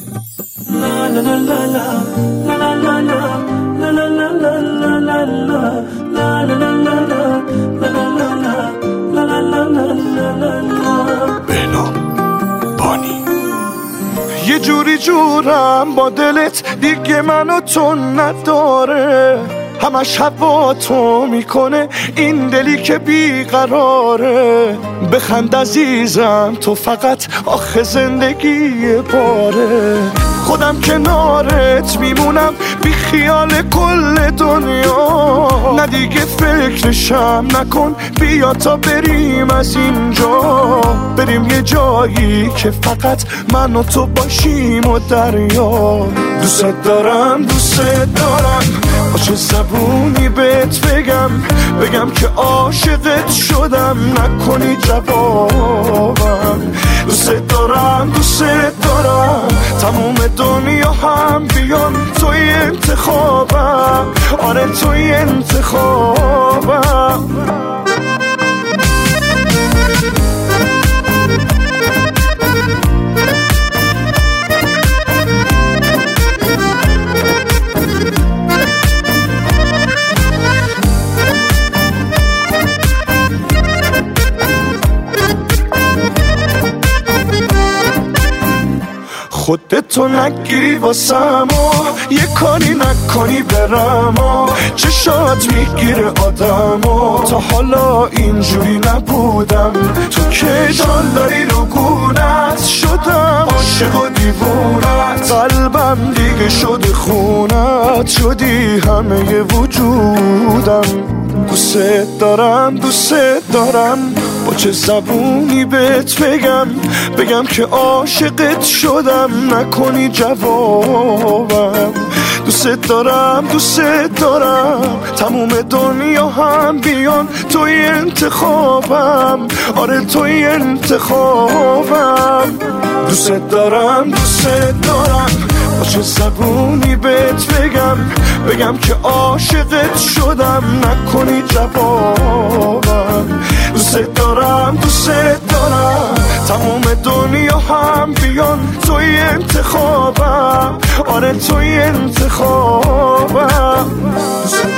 یه جوری جورم با دلت دیگه منو تو نداره، همش هوا تو میکنه این دلی که بیقراره. بخند عزیزم تو فقط آخه زندگی باره، خودم کنارت میمونم بی خیال کل دنیا. نه دیگه فکرشم نکن، بیا تا بریم از اینجا، بریم یه جایی که فقط من و تو باشیم و دریا. دوست دارم دوست دارم، با چه زبونی بهت بگم که عاشقت شدم، نکنی جوابم. دوست دارم تموم دنیا هم بیان توی انتخابم، آره توی انتخابم. خودتو نگیری واسم و یه کاری نکنی برم و چشات میگیره آدم و تا حالا اینجوری نبودم. تو که داری رو گونت شدم، عاشق و دیوونت، قلبم دیگه شده خونت، شدی همه وجودم. دوست دارم با چه زبونی بهت بگم که عاشقت شدم، نکنی جوابم. دوست دارم تموم دنیا هم بیان توی انتخابم، آره توی انتخابم. دوست دارم با چه زبونی بهت بگم که عاشقت شدم، نکنی جوابم. دوست دارم تموم دنیا هم بیان توی انتخابم، آره توی انتخابم.